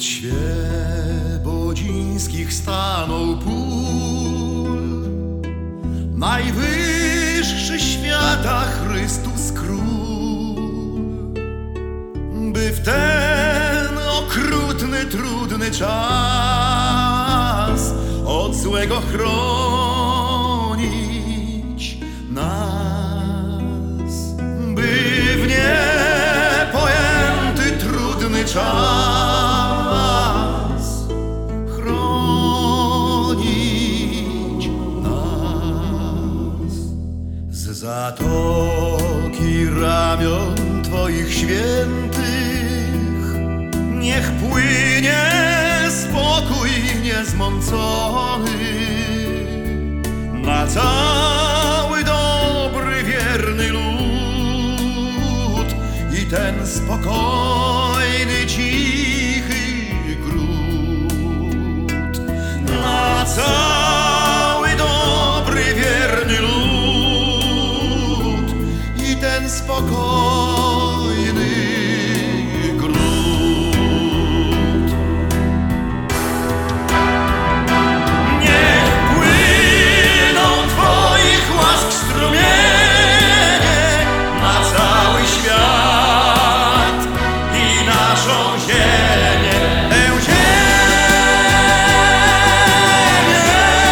Wśród świebodzińskich stanął pól, najwyższy świata Chrystus Król, by w ten okrutny, trudny czas od złego chronić nas, by w niepojęty, trudny czas chronić nas. Z zatoki ramion Twoich świętych niech płynie spokój niezmącony na cały dobry, wierny lud i ten spokojny, cichy gród. Na cały dobry, wierny lud i ten spokojny gród. Niech płyną Twoich łask strumienie na cały świat i naszą ziemię, tę ziemię,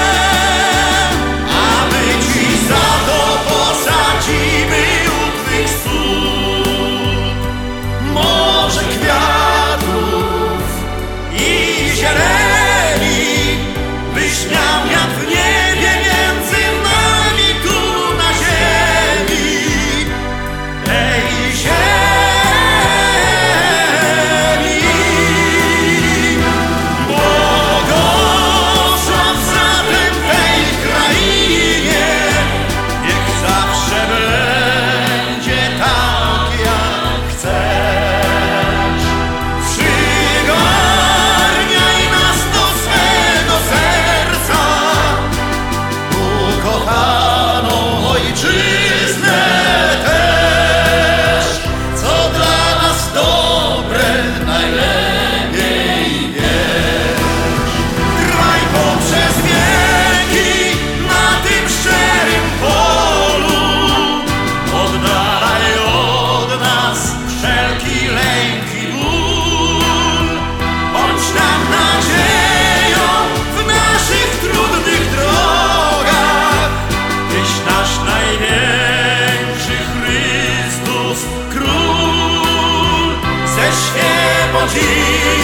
a my Ci za to posadzimy u Twych stóp morze kwiatów i zieleni, byś miał wiatr w niebie między nami tu na ziemi, tej ziemi. Błogosław zatem tej krainie, niech zawsze będzie tak, jak chcesz. Przygarniaj nas do swego serca, ukochaną ojczyznę też, co dla nas dobre najlepiej wiesz. Trwaj poprzez wieki na tym szczerym polu, oddalaj od nas wszelki lęk i ból. Bądź nam nadzieją w naszych trudnych drogach, Tyś nasz największy Chrystus Król ze Świebodziny.